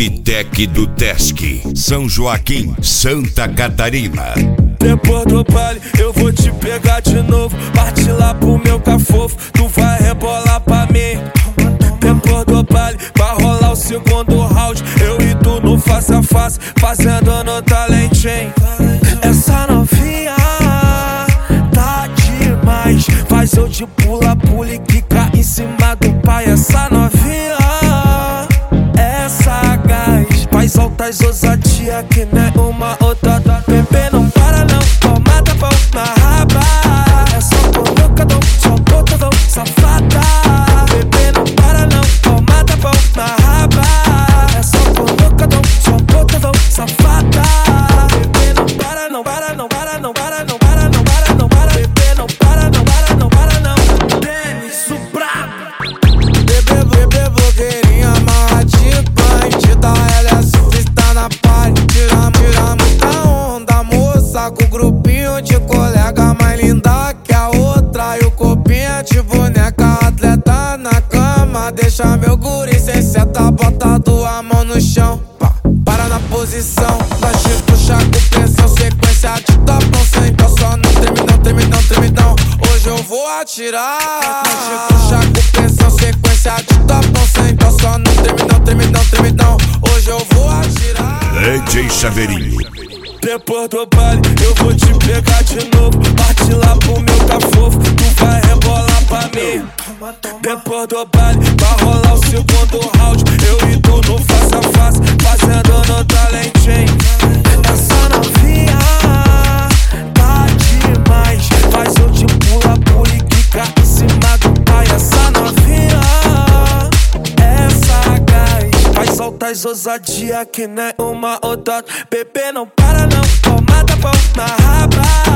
Vitec do Tesc, São Joaquim, Santa Catarina. Depois do baile eu vou te pegar de novo. Parte lá pro meu cafofo, tu vai rebolar pra mim. Depois do baile vai rolar o segundo round, eu e tu no face a face, fazendo no talentinho. Essa novinha tá demais, faz eu de pula-pula e quica em cima do pai. Essa novinha é sagaz, faz altas ousadia que nem uma outra. Bebê não para não, toma da pão na raba. É só colocadão, só botadão, safada. Bebê não para não, toma da pão na raba. É só colocadão, só botadão, safada. Bebê não para não, para não, para não, para não, para não, para não, para. Bebê não para não, para não, para não. Denis, o brabo. Bebê blogueirinha amarradinha, bandida, ela é surfista na party. Tira muita onda, moça, com grupinho de colega mais linda que a outra. E o corpinho é de boneca, atleta na cama. Deixa meu guri sem seta, bota a mão no chão. Para na posição, nós te puxa com pressão. Sequência de tapão, sem então só não treme não, treme não, treme não. Hoje eu vou atirar. Nós te puxa com pressão, sequência de tapão, sem então só não treme não, treme não, treme não. Hoje eu vou atirar. DJ Chaveirinho. Depois do baile eu vou te pegar de novo. Parte lá pro meu cafofo, tu vai rebolar pra mim. Depois do baile vai rolar o segundo round, eu e tu no face a face, fazendo no talentinho. Essa novinha tá demais, faz eu de pula-pula e quica em cima do pai. Essa novinha é sagaz, faz altas ousadia que nem uma outra. Bebê não para não, toma da pão na raba.